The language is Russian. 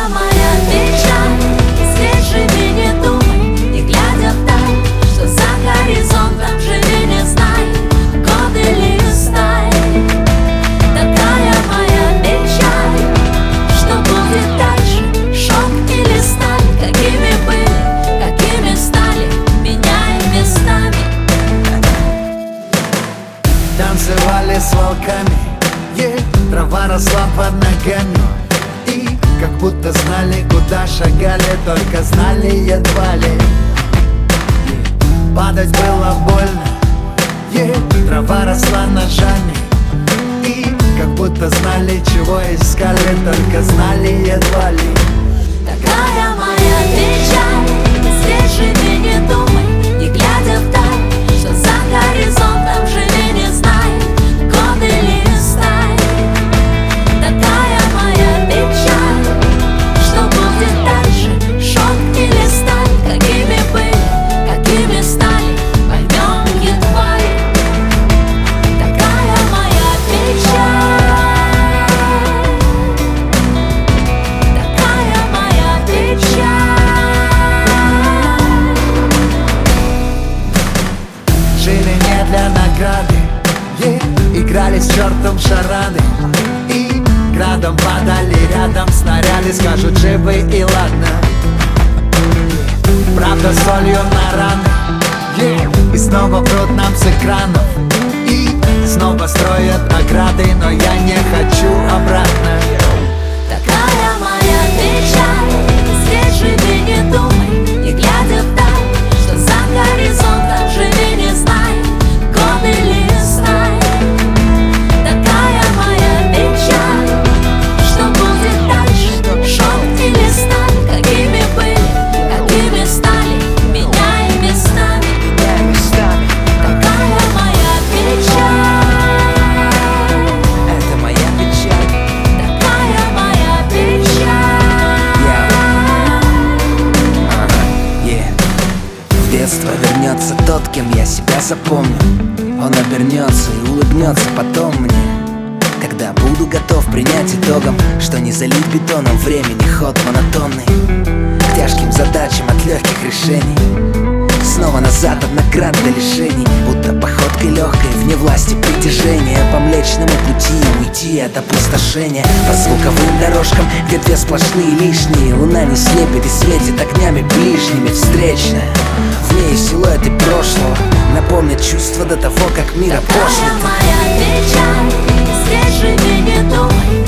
Такая моя печаль, здесь живи, не думай, не глядя вдаль, что за горизонтом живи, не знай, годы листай. Такая моя печаль, что будет дальше, шок или сталь, какими были, какими стали, меняй местами. Танцевали с волками, трава росла под ногами, и как будто знали, куда шагали, только знали едва ли. Падать было больно, трава росла ножами, и как будто знали, чего искали, только знали едва ли. Такая моя печаль, здесь живи, не думай, не глядя вдаль, что за горизонтом живи, не знай, годы листай. Такая моя печаль, что будет дальше, шок или сталь, какими были, какими стали, поймем едва ли. Такая моя печаль, такая моя печаль. Жили не для награды, играли с чертом шарады, и градом падали рядом снаряды, скажут живы и ладно. Правда солью на раны, и снова врут нам с экранов, и снова строят награды, но я не хочу обратно. Такая моя печаль, здесь живи, не думай, не глядя вдаль, что за горизонтом живи, не знай, годы листай. Такая моя печаль, что будет дальше, шок или сталь, какими были, какими стали, меняй местами. Такая моя печаль, Это моя печаль. такая моя печаль. В детство вернется тот, кем я себя запомню. Он обернется и улыбнется потом мне, когда буду готов принять итогом, что не залить бетоном времени ход монотонный, к тяжким задачам от легких решений. Снова назад от наград до лишений, будто походкой легкой вне власти притяжения, по млечному пути уйти от опустошения, по звуковым дорожкам, где две сплошные лишние. Луна не слепит и светит огнями ближними встречная. В ней силуэты прошлого напомнят чувства до того, как мир Такая опошлит. моя печаль, здесь живи, не думай,